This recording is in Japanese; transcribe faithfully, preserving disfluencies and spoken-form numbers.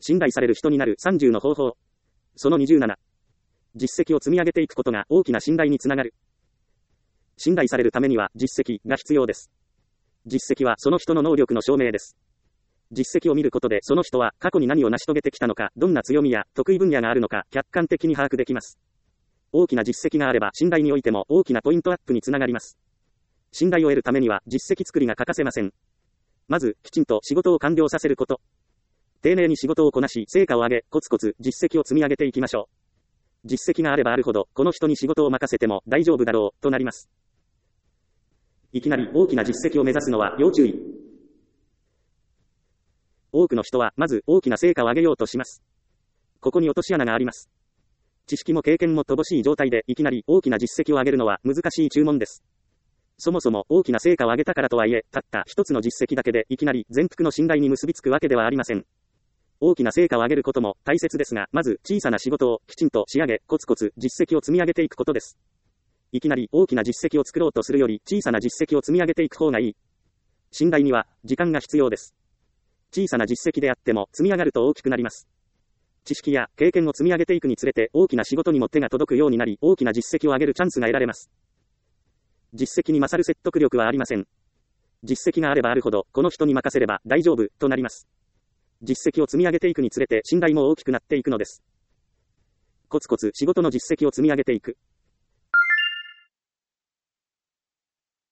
信頼される人になるさんじゅうの方法。そのにじゅうなな。実績を積み上げていくことが大きな信頼につながる。信頼されるためには実績が必要です。実績はその人の能力の証明です。実績を見ることでその人は過去に何を成し遂げてきたのか、どんな強みや得意分野があるのか客観的に把握できます。大きな実績があれば信頼においても大きなポイントアップにつながります。信頼を得るためには実績作りが欠かせません。まず、きちんと仕事を完了させること。丁寧に仕事をこなし、成果を上げ、コツコツ実績を積み上げていきましょう。実績があればあるほど、この人に仕事を任せても大丈夫だろう、となります。いきなり大きな実績を目指すのは要注意。多くの人はまず大きな成果を上げようとします。ここに落とし穴があります。知識も経験も乏しい状態でいきなり大きな実績を上げるのは難しい注文です。そもそも大きな成果を上げたからとはいえ、たった一つの実績だけでいきなり全幅の信頼に結びつくわけではありません。大きな成果を上げることも大切ですが、まず小さな仕事をきちんと仕上げ、コツコツ実績を積み上げていくことです。いきなり大きな実績を作ろうとするより小さな実績を積み上げていく方がいい。信頼には時間が必要です。小さな実績であっても積み上がると大きくなります。知識や経験を積み上げていくにつれて大きな仕事にも手が届くようになり、大きな実績を上げるチャンスが得られます。実績に勝る説得力はありません。実績があればあるほど、この人に任せれば大丈夫となります。実績を積み上げていくにつれて信頼も大きくなっていくのです。コツコツ仕事の実績を積み上げていく。